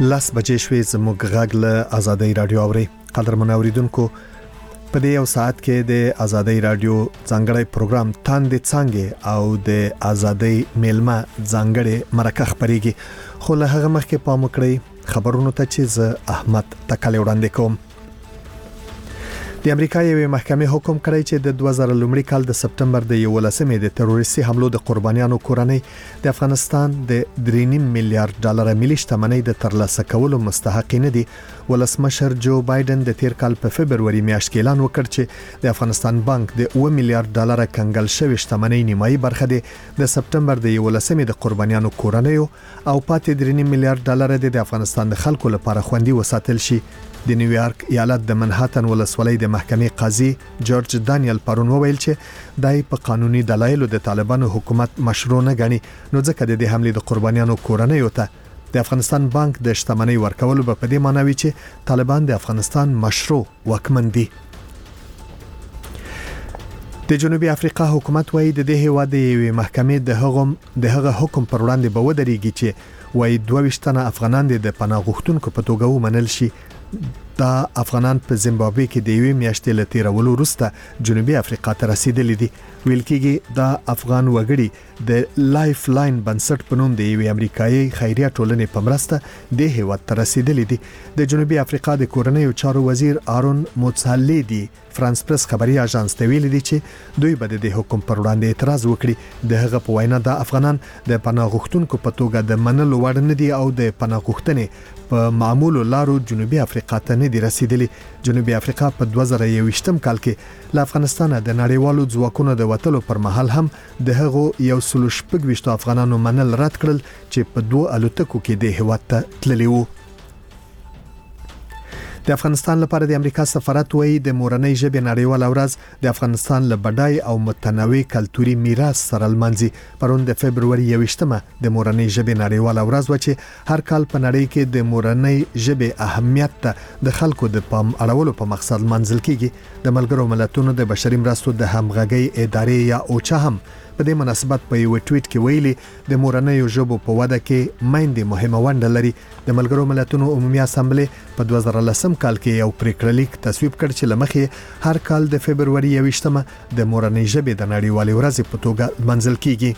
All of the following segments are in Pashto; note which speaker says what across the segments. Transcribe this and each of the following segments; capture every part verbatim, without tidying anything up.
Speaker 1: لاس بجې شوې زموږ غږ له آزادۍ رادیو اوري. قدرمن اوریدونکو، په دې یو ساعت کې د آزادۍ رادیو ځانګړی پروګرام تاندې څنګه او د آزادۍ میلمه ځانګړی مرکه خبريږي. خو له هغه مخکې پام وکړئ خبرونو ته چې زه احمد تکل وړاندې کوم. د امریکا یوې محکمې حکم کړی چې د دوه زره لومړي کال د سپتمبر د یولسمې د تروریستي حملو د قربانیانو کورنۍ د افغانستان د درې نیم میلیارډ ډالر ملي شتمنۍ د ترلاسه کولو مستحقین دي. ولسمشر جو بایدن د تیر کال په فبرवरी میاشت کې اعلان وکړ چې د افغانستان بانک د اوه میلیارډ ډالر کنګل شوی شتمنۍ نیمایي برخه د سپتمبر د یولسمې د قربانیانو کورنۍ او پاتې درې نیم میلیارډ ډالر د افغانستان د خلکو لپاره خوندي وساتل شي. د نیویارک ایالت د منهاتن ولسوالۍ د محکمې قاضي جورج دانیل پرون وویل چې دای په قانوني دلایلو د طالبانو حکومت مشروع نه غني، نو ځکه د دې حمله د قربانیانو کورنۍ ته د افغانستان بانک د شتمنۍ ورکول به په دې معنی وي چې طالبان د افغانستان مشروع واکمن دي. د جنوبي افریقا حکومت وايي د دې هیواد د محکمې د هغه د هغه حکم پر وړاندې به ودرېږي چې وايي دوه ویشت تنه افغانان د پناه غوښتونکو په توګه ومنل شي. دا افغانان په زیمبابوې کې د یوې میاشتې له تیرولو وروسته جنوبي افریقا ته رسیدلي دي. ویل کېږي دا افغان وګړي د لایف لاین بنسټ په نوم د یوې امریکایي خیریه ټولنې په مرسته د هیواد ته رسیدلي دي. د جنوبي افریقا د کورنیو چارو وزیر آرون موتسالیدي فرانس پریس خبري اژانس ته ویلي دي چې دوی به د حکم پر وړاندې اعتراض وکړي. د هغه په وینا د افغانان د پناه غوښتونکو په توګه د منلو وړ نه دي او د پناه غوښتنې په معمول لارو جنوبي افریقا ته نه دي رسیدلي. جنوبي افریقا په دوه زره یوویشتم کال کې له افغانستان د نړیوالو ځواکونو د وټلو پر مهال هم د هغو یو سل شپږ ویشت افغانانو منل رد کړل چې په دوه الوتکو کې د هیواد ته تللي وو. د افغانستان لپاره د امریکا سفارت وایي د مورنۍ ژبې نړیواله ورځ د افغانستان له بډای او متنوع کلتوري میراث سره لمانځي. پرون د فبرवरी یوویشتمه د مورنۍ ژبې نړیواله ورځ و چې هر کال په نړۍ کې د مورنۍ ژبې اهمیت ته د خلکو د پام اړولو په مقصد منځل کیږي. د ملګرو ملتونو د بشري مرستو د همغږۍ ادارې یا اوچا هم په دې مناسبت په یو ټویټ کې ویلي د مورنۍ ژبو په وده کې مېندې مهمه ونډه لري. د ملګرو ملتونو عمومي اسامبلې په دوه زره لسم کال کې یو پریکړه لیک تصویب کړ چې لمخې هر کال د فبرवरी یوویشتمه د مورنۍ ژبې د نړیوالې ورځې په توګه منځل کیږي.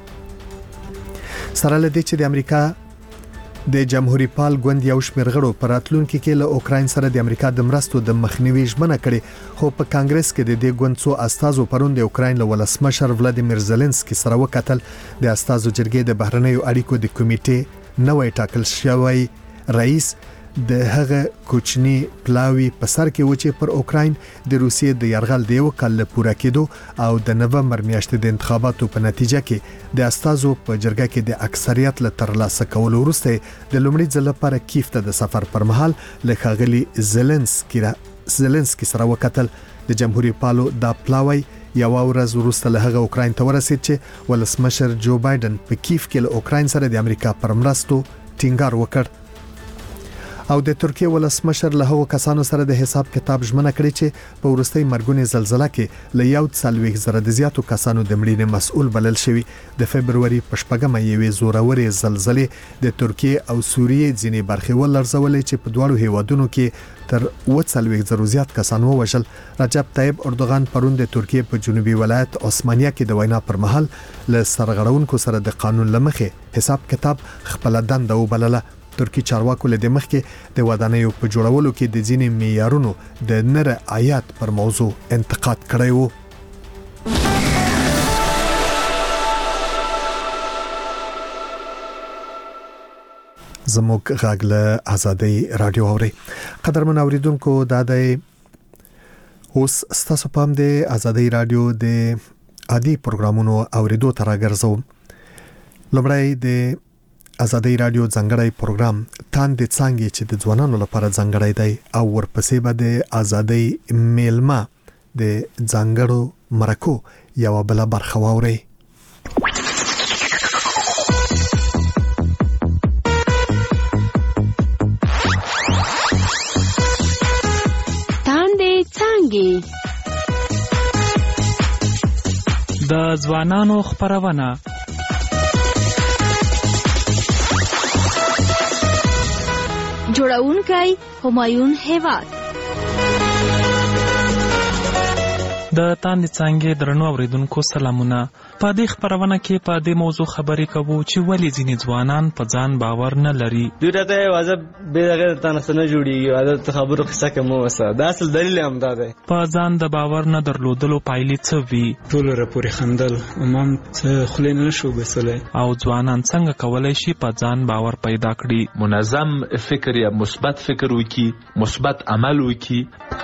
Speaker 1: سره لدې چې د امریکا د جمهوریت پال ګوند یو شمېر غړو پر راتلونکي کې له اوکراین سره د امریکا د مرستو د مخنیوي ژمنه کړې، خو په کانګرس کې د دې ګوند څو استازو پرون د اوکراین له ولسمشر ولادیمیر زيلنسکي سره وکتل. د استازو جرګې د بهرنیو اړیکو د کمیټې نوې ټاکل شوی رئیس د هغه کوچنی پلاوی په سر کې و چې پر اوکراین د روسیې د یرغل د یو کال پوره کېدو او د نومبر میاشتې د انتخاباتو په نتیجه کې د استازو په جرګه کې د اکثریت له ترلاسه کولو وروسته د لومړي ځل لپاره کیف ته د سفر پر مهال له ښاغلي زيلنسکي زيلنسکي سره وکتل. د جمهوریت پالو دا پلاوی یو ورځ وروسته له هغه اوکراین ته ورسید چې ولسمشر جو بایدن په کیف کې له اوکراین سره د امریکا پر مرستو ټینګار وکړ. او د ترکیه ولسمشر له هغو کسانو سره د حساب کتاب ژمنه کړې چې په ورستۍ مرګونې زلزلہ کې له یو څلوېښت زره د زیاتو کسانو د مړینې مسؤل بلل شوی. د فبرवरी په شپږمه یوې زورورې زلزلې د ترکیه او سوریې ځینې برخې ولړزولې چې په دواړو هیوادونو کې تر اوه څلوېښت زره زیات کسان ووژل. رجب طیب اردوغان پرون د ترکیه په جنوبي ولایت عثمانیه کې د وینا پر مهال له سرغړونکو سره د قانون لمخې حساب کتاب خپل دنده وبلله. ترکی چارواکو له دمخ کې د ودانیو په جوړولو کې د ځینې معیارونو د نره آیات پر موضوع انتقاد کړی وو. زموږ غږ له آزادۍ رادیو اوري. قدرمن اوریدونکو، دا د اوس ستاسو پام د آزادۍ رادیو د عادي پروګرامونو اوریدو تر راګرځو. لومړی د آزادۍ رادیو ځانګړی پروګرام تاندې څنګه چې د ځوانانو لپاره ځانګړی دی او ورپسې به د آزادۍ میلمه د ځانګړو مرکو یو بل برخه واوري.
Speaker 2: تاندې څنګه
Speaker 3: د ځوانانو خبرونه
Speaker 2: جوړونکی همایون هیواد.
Speaker 3: د تاندې څانګې درنو اوریدونکو سلامونه. په دې خپرونه کې په دې موضوع خبرې کوو چې ولې ځینې ځوانان په ځان باور نه لري.
Speaker 4: دوی راته واځه به دغه تاسو نه جوړیږي، واځه خبرو قصه کوم وسه. دا اصل دلیل هم دا دی.
Speaker 3: په ځان د باور نه درلودلو پایلې څه وي؟
Speaker 5: ټول راپورې خندل، امام څه خلین نه شو بسله.
Speaker 3: او ځوانان څنګه کولای شي په ځان باور پیدا کړي؟
Speaker 6: منظم فکر یا مثبت فکر وکړي، مثبت عمل وکړي.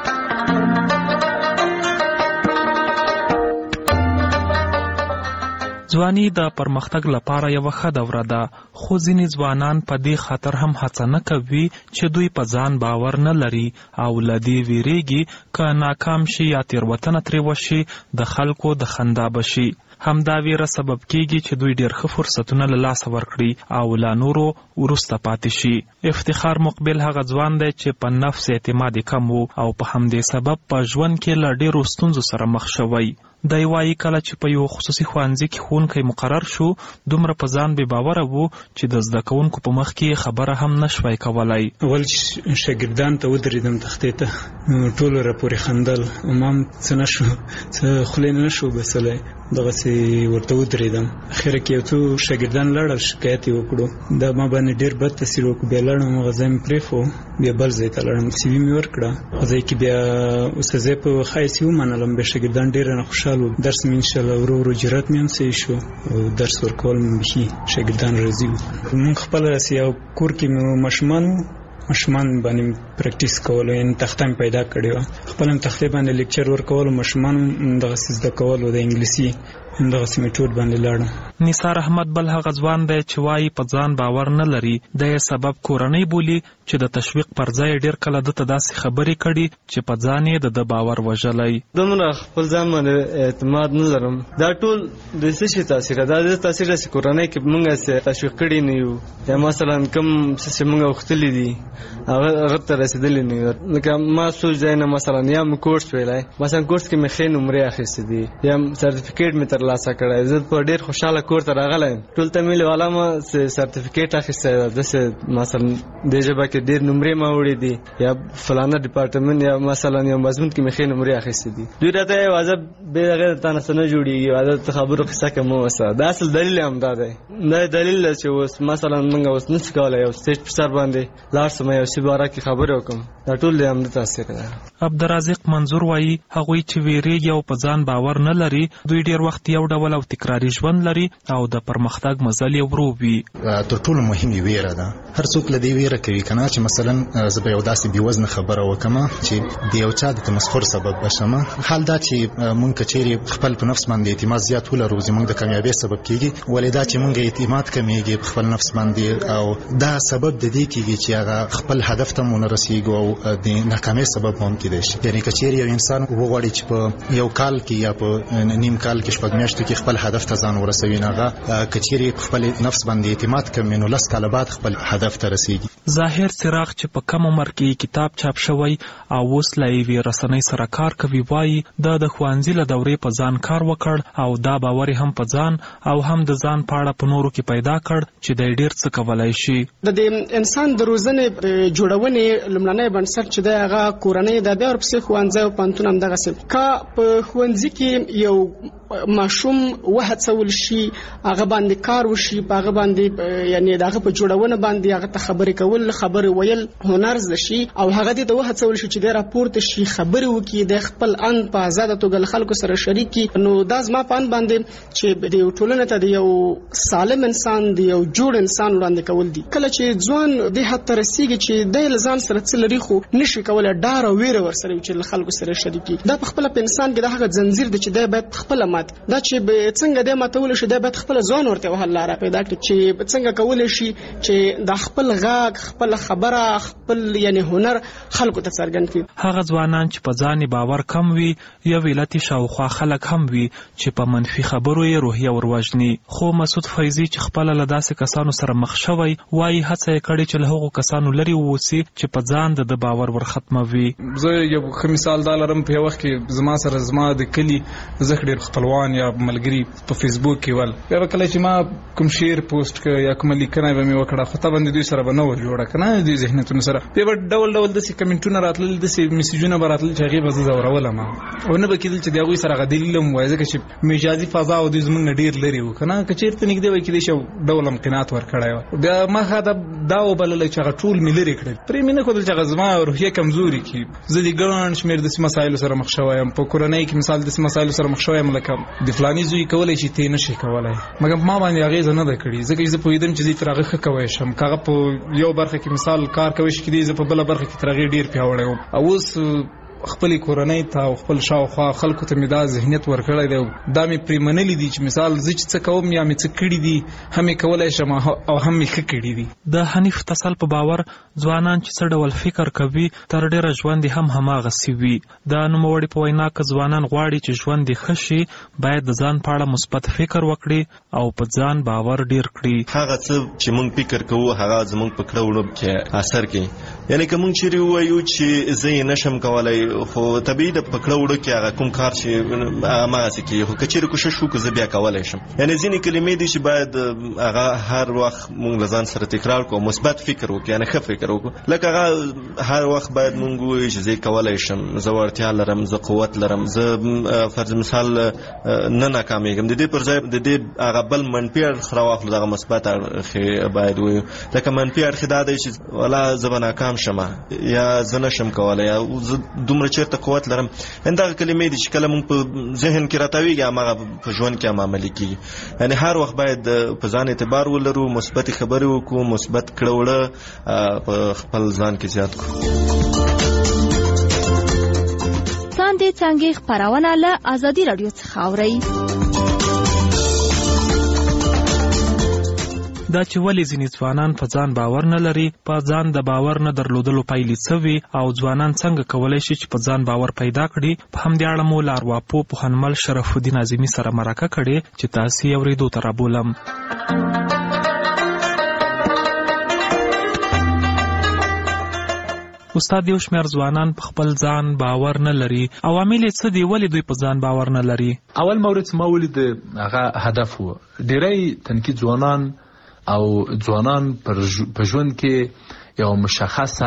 Speaker 3: ځواني د پرمختګ لپاره یو ښه دوره ده، خو ځینې ځوانان په دې خاطر هم هڅه نه کوي چې دوی په ځان باور نه لري او له دې ویریږي که ناکام شي یا تېروتنه ترې وشي د خلکو د خندا بشي. همدا ویره سبب کیږي چې دوی ډېر ښه فرصتونه له لاسه ورکړي او لا نورو وروسته پاتې شي. افتخار مقبل هغه ځوان دی چې په نفس اعتماد کم و او په همدې سبب په ژوند کې له ډېرو ستونزو سره مخ شوی. دی وایي کله چې په یو خصوصي ښوونځي کې ښوونکی مقرر شو، دومره په ځان بې باوره و چې د زده کوونکو په مخ کې خبره هم نشوای کولی.
Speaker 5: اول شاګردان ته ودرېدم تختې ته، ټول راپورې خندل، امام څه نه شو، څه خولې نه شو بسلی، دغسې ورته ودرېدم. اخره کې یو څو شاګردان لاړل، شکایت یې وکړو، دا ما باندې ډېر بد تاثیر وکړو. بیا لاړم، هغه ځای مې پرېښو، بیا بل ځای ته لاړم، سی وي مې ورکړه. هغه ځای کې بیا استاذۍ په ښایست یې ومنلم، بیا شاګردان ډېر نه خوشحال و. درس مې انشاءالله ورو ورو جرات مې هم صحیح شو او درس ورکول مې بیخي شاګردان راضي وو. موږ خپله راسي یو کور کې مې ماشومان وو، ماشومان باندې پریکټیس کولو، یعنې تخته مې پیدا کړې وه. خپله مې تختې باندې لیکچر ورکولو، ماشومان دغسې زده کولو د انګلیسي، همدغسې مې ټوټ باندې لاړم.
Speaker 3: نثار احمد بل هغه ځوان دی چې وایي په ځان باور نه لري. د یې سبب کورنۍ بولي چې د تشویق پر ځای ډېر کله دته داسې خبرې کړي چې په ځان یې د ده باور وژلی.
Speaker 4: دومره خپل ځان باندې اعتماد نه لرم. دا ټول د څه شي تاثیر ده؟ دا د تاثیر ده چې کورنۍ کې موږ تشویق کړي نه یو، یا مثلا کوم څه چې موږ غوښتلي دي هغه هغه ته رسېدلي نه یو. لکه ما څو ځای نه مثلا یا مې کورس ویلی، مثلا کورس کې مې ښې نمرې اخیستې دي یا سرټیفیکیټ مې ترلاسه کړی، زه په ډېر خوشحاله کور ته راغلی یم. ټول ته مې والا ما سرټیفیکیټ اخیستی ده، داسې مثلا دې ژبه کې ډېر نمرې ما وړي دي یا فلانه ډپارټمنټ یا مثلا یو مضمون کې مې ښې نمرې اخیستې دي. دوی راته واځه بې هغې تا نه څه نه جوړېږي، واځه ته خبرو قصه کوم وسه. دا اصل دلیل هم دا دی. دا دلیل ده چې اوس مثلا موږ اوس نشو کولی یو سټیج په سر باندې لاړ شم یو شي باره کې خبرې وکړم. دا ټول د همده تاثیر ده.
Speaker 3: عبدالرازق منظور وایي هغوی چې ویریږي او په ځان باور نه لري، دوی ډېر وخت یو ډول او تکراري ژوند لري او د پرمختګ مزل یې ورو وي.
Speaker 7: تر ټولو مهمه ویره ده. هر څوک له دې ویره کوي کنه چې مثلا زه به یو داسې بېوزنه خبره وکړم چې د یو چا د تمسخر سبب بشم. حال دا چې مونږ کچېرې خپل په نفس باندې اعتماد زیات ولرو، زموږ د کامیابۍ سبب کیږي. ولې دا چې مونږ اعتماد کمیږي په خپل نفس باندې، او دا سبب د دې کیږي چې هغه خپل هدف ته مونږ رسیږو او د ناکامۍ سبب هم کېدای شي. یعنې کچېرې یو انسان وغواړي چې په یو کال کې یا په نیم کال کې شپږ میاشتو کې خپل هدف ته ځان ورسوي، هغه کچېرې خپل نفس باندې اعتماد کوي نو لس کاله بعد خپل هدف ته رسیږي.
Speaker 3: ظاهر څراغ چې په کم عمر کې کتاب چاپ شوی او اوس له یوې رسنۍ سره کار کوي، وایي دا د ښوونځي له دورې په ځان کار وکړ او دا باور هم په ځان او هم د ځان په اړه په نورو کې پیدا کړ چې دی ډېر څه کولی شي.
Speaker 8: د دې انسان د روزنې جوړونې لومړنی بنسټ چې دی هغه کورنۍ ده، بیا ورپسې ښوونځی او پوهنتون همدغسې. که په ښوونځي کې یو ماشوم وهڅول شي، هغه باندې کار وشي، په هغه باندې یعنې د هغه په جوړونه باندې هغه ته خبرې کول، خبرې ویل هنر زده شي او هغه دې ته وهڅول شي چې دی راپورته شي، خبرې وکړي، د خپل اند په ازاده توګه له خلکو سره شریک کړي. نو دا زما په اند باندې چې د یو ټولنې ته د یو سالم انسان، د یو جوړ انسان وړاندې کول دي. کله چې ځوان دې حد ته رسېږي چې دی له ځان سره څه لري خو نشي کولی ډار او ویره ورسره وي چې له خلکو سره شریک کړي، دا په خپله په انسان کې د هغه ځنځیر دی چې دی باید خپله مات. دا چې څنګه دی ماتولی شي، دی باید خپله ځوان ورته وهل لاره پیدا کړي چې څنګه کولی شي چې د خپل غږ، خپل خبره، خپل یعنې هنر خلکو ته څرګند کړي.
Speaker 3: هغه ځوانان چې په ځان باور کم وي، یو علت شاوخوا خلک هم وي چې په منفي خبرو یې روحیه وروژني. خو مسعود فیضي چې خپله له داسې کسانو سره مخ شوی، وایي هڅه یې کړې چې له هغو کسانو لرې واوسي چې په ځان د ده باور ورختموي.
Speaker 9: زه یو ښه مثال دا لرم، په یو وخت کې زما سره زما د کلي زه ډېر خپلوان یا ملګري په فیسبوک کې ول، بیا به کله چې ما کوم شعر پوسټ کړ یا کومه لیکنه به مې وکړه، خو طبعا د دوی سره به نه و جوړ جوړه کنه د ذهنیتونو سره په ډول ډول د کمنټونو راتلل د میسجونه براتل چې هغه به زورولم او نه به کېدل چې دغه سره غدلیلم وای ځکه چې مجازي فضا او د زمونږ ډیر لري وکنه کچیرته نګدې وای کېدې شو ډول امکانات ورکړای بیا ما خاطر دا وبلل چې هغه ټول ملي کړل پرې مینه کول چې غزما او روحیه کمزوري کی زه د ګران شمیر د مسایلو سره مخ شوایم په کورنۍ کې مثال د مسایلو سره مخ شوایم لکه د فلاني زوی کولای شي ته نشي کولای مګر ما باندې هغه زنه ده کړی ځکه چې په یدم چې زه ترغه کوي شم کاغه په یو برخه کې مثال کار کوي چې دې زه په بل برخه کې ترغه ډیر پیاوړی او اوس خپل کورنۍ ته او خپل شاوخوا خلکو ته مې دا ذهنیت ورکړی دی دا مې پریمنلي دي چې مثال زه چې څه کوم یا مې څه کړي دي هم یې کولی شم او هم مې ښه کړي دي.
Speaker 3: د حنیف تسل په باور ځوانان چې څه ډول فکر کوي تر ډېره ژوند یې هم هماغسې وي. د نوموړي په وینا که ځوانان غواړي چې ژوند یې ښه شي باید د ځان په اړه مثبت فکر وکړي او په ځان باور ډېر کړي.
Speaker 10: هغه څه چې موږ فکر کوو هغه زموږ په کړه وړه کې اثر کوي. یعنې که موږ چیرې ووایو چې زه یې نشم کولی خو طبیعي د پکړه وړو کې هغه کوم کار چې هماغسې کېږي خو که چیرې کوشش وکړو زه بیا کولی شم. یعنې ځینې کلمې دي چې باید هغه هر وخت موږ له ځان سره تکرار کړو مثبت فکر وکړو یعنې ښه فکر وکړو لکه هغه هر وخت باید موږ ووایو چې زه کولی شم زه وړتیا لرم زه قوت لرم زه فرض مثال نه ناکامېږم د دې پر ځای د دې هغه بل منفي اړخ راواخلو دغه مثبت اړخ باید ووایو لکه منفي اړخ دا دی چې والا زه به ناکام شم یا زه نشم کولی یا زه دومره چېرته قوت لرم همدغه کلمې دي چې کله موږ په ذهن کې راټاوېږي هماغه په ژوند کې هم عملي کېږي. یعنې هر وخت باید په ځان اعتبار ولرو مثبتې خبرې وکړو مثبت کړه وړه په خپل ځان کې زیات کړو.
Speaker 2: څاندې څانګې خپرونه له ازادي راډیو څخه اورئ.
Speaker 3: دا چې ولې ځینې ځوانان په ځان باور نه لري په ځان د باور نه درلودلو پایلې څه وي او ځوانان څنګه کولی شي چې په ځان باور پیدا کړي په همدې اړه مو له ارواپوه پوهنمل شرف الدین اعظمي سره مرکه کړې چې تاسې یې اورېدو ته رابولم. استاد یو شمېر ځوانان په خپل ځان باور نه لري عوامل یې څه دي ولې دوی په ځان باور نه لري؟
Speaker 6: اول مورد ما ولید هغه هدف و ډېری تنکي ځوانان او ځوانان په ژوند کې یو مشخصه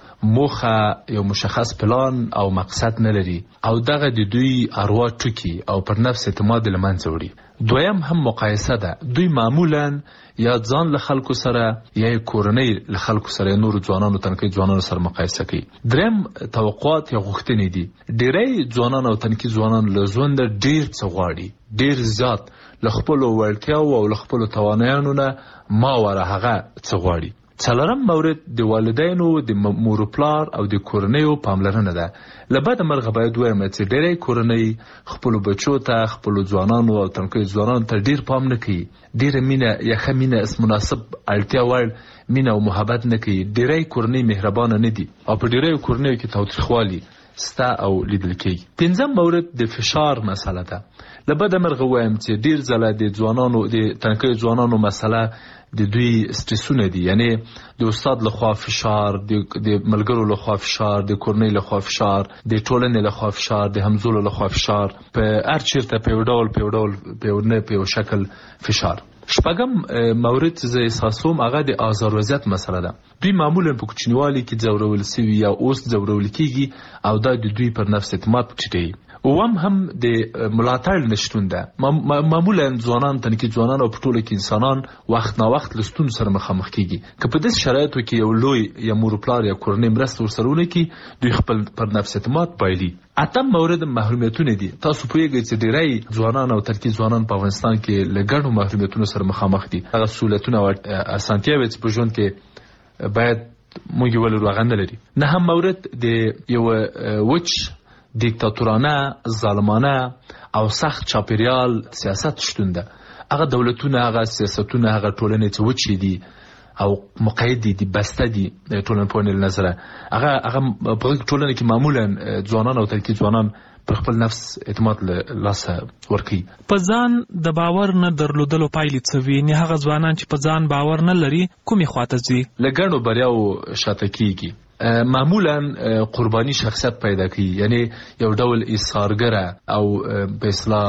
Speaker 6: موخه یو مشخص پلان او مقصد نه لري او دغه د دوی اروا ټوکي او پر نفس اعتماد له منځه وړي. دویم هم مقایسه ده دوی معمولا یا ځان له خلکو سره یا کورنۍ له خلکو سره نور ځوانانو تنکي ځوانانو سره مقایسه کوي. دریم توقعات یا غوښتنې دي ډېری ځوانان او تنکي ځوانان له ژونده ډېر څه غواړي ډېر زیات له خپلو وړتیاو او له خپلو توانایانو نه ما وره هغه څه غواړي. څلورم مورد د والدینو د مور پلار او د کورنیو پاملرنه ده. له بده مرغه باید ووایم چې ډېری کورنۍ خپلو بچو ته خپلو ځوانانو او تنکیو ځوانانو ته ډېر پام نه کوي ډېره مینه یا ښه مینه مناسب اړتیا وړ مینه او محبت نه کوي. ډېری کورنۍ مهربانه نه دي او په ډېریو کورنیو کې تاوتریخوالي ستا او لیدل کېږي. پنځم مورد د فشار مسله ده. له بده مرغه ووایم چې ډېر ځله د ځوانانو د تنکیو ځوانانو مسله د دوی سټرسونه دي یعنې د استاد لخوا فشار د ملګرو لخوا فشار د کورنۍ لخوا فشار د ټولنې لخوا فشار د همزولو لخوا فشار په هر چیرته په یو ډول په یو ډول په یو نه په یو شکل فشار. شپږم مورد چې احساسوم هغه د آزار وضعیت مسله ده. دوی معمولا په کوچنیوالي کې ځورول سوي یا اوس ځورول کېږي او دا د دوی پر نفس اعتماد ټیټوي. اوم هم د ملاتړ نشتون ده. معمولا ځوانان تنکي ځوانان او په ټوله کې انسانان وخت نا وخت له ستونزو سره مخامخ کېږي. که په داسې شرایطو کې یو لوی یا مور پلار یا کورنۍ مرسته ورسره ونه کړي دوی خپل پر نفس اعتماد بایلي. اتم مورد محرومیتونه دي. تاسو پوهیږئ چې ډېری ځوانان او تنکي ځوانان په افغانستان کې له ګڼو محرومیتونو سره مخامخ دي. هغه سهولتونه او اسانتیاوې چې په ژوند کې باید موږ یې ولرو هغه نه لري. نهم مورد د یو وچ دیکتاتورانه ظالمانه او سخت چاپیریال سیاست شتون ده. هغه دولتونه هغه سیاستونه هغه ټولنې چې وچې دي او مقید دي بسته دي ټولنپوهنې له نظره هغه هغه په ټولنه کې معمولا ځوانان او تنکي ځوانان پر خپل نفس اعتماد له لاسه ورکوي.
Speaker 3: په ځان د باور نه درلودلو پایلې څه وي؟ نه هغه ځوانان چې په ځان باور نه لري کومې خواته ځي؟
Speaker 6: له ګڼو بریاو شاته کېږي. معمولا قربانی شخصیت پیدا کوي یعنی یو ډول ایثارګره او په اصطلاح